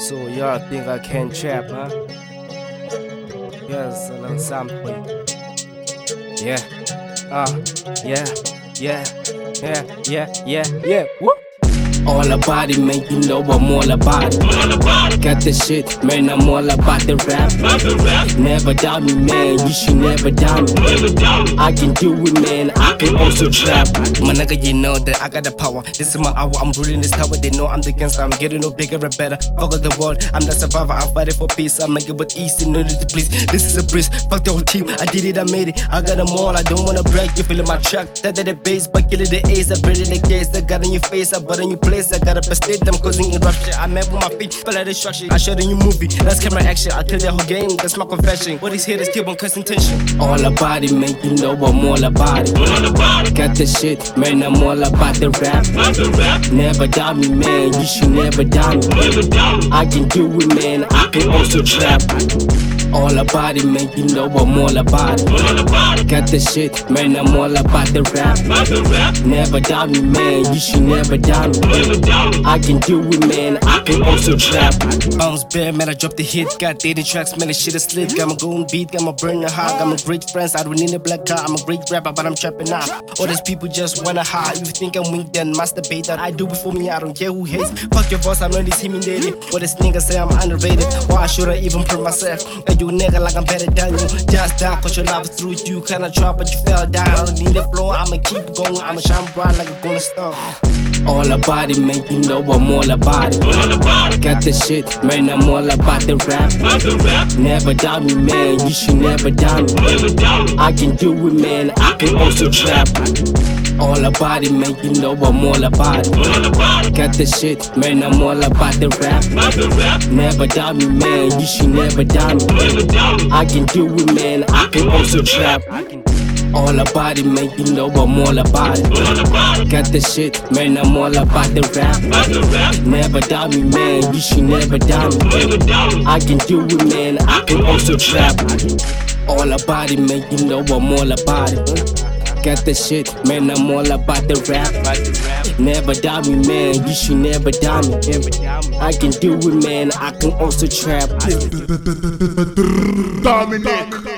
So y'all think I can trap, huh? Here's a little something. Yeah. Yeah. Yeah. Yeah. Yeah. Yeah. Yeah. Woo. All about it, man, you know I'm all about it. Got the shit, man, I'm all about the rap. Never doubt me, man, you should never doubt me. I can do it, man, I can also trap. My nigga, you know that I got the power. This is my hour, I'm ruling this tower. They know I'm the gangster, I'm getting no bigger and better. Fuck the world, I'm the survivor, I'm fighting for peace. I make it with ease in order to please. This is a breeze, fuck the whole team. I did it, I made it, I got them all, I don't wanna break. You feeling my track, that the bass, but killing the ace. I breathe in the case, I got in your face, I bought in your place. I gotta persist them causing eruption. I met with my feet, fell out destruction. I shot in your movie, that's camera action. I kill that whole game, that's my confession. What these haters keep on cussing tension. All about it, man, you know I'm all about it. Got the shit, man, I'm all about the rap. Never doubt me, man, you should never doubt me. I can do it, man, I can also trap. All about it, man, you know I'm all about it. Got the shit, man, I'm all about the rap. Never doubt me, man, you should never doubt me. I can do it, man, I can also trap. Bounce bad, man, I dropped the hit. Got 80 tracks, man, the shit is slit. Got my golden beat, got my burning hot. Got my great friends, I don't need a black car. I'm a great rapper, but I'm trapping now. All these people just wanna hide. You think I'm weak, then masturbate that I do before me, I don't care who hates. Fuck your boss, I'm not intimidated. What this nigga say I'm underrated. Why should I even prove myself? And you nigga like I'm better than you. Just down, cause your love through you. Kinda drop, but you fell down. I don't need the floor, I'ma keep going. I'ma shine bright like a golden star. All about it, man, you know I'm all about it. Got the shit, man, I'm all about the rap. Never doubt me, man, you should never doubt me. I can do it, man, I can also trap. All about it, man, you know I'm all about it. Got the shit, man, I'm all about the rap. Never doubt me, man, you should never doubt me. I can do it, man, I can also trap. All about it, man, you know I'm all about it. Got the shit, man, I'm all about the rap. Never doubt me, man, you should never doubt me. I can do it, man, I can also trap. All about it, man, you know I'm all about it. Got the shit, man, I'm all about the rap. Never doubt me, man, you should never doubt me. I can do it, man, I can also trap. Dominic.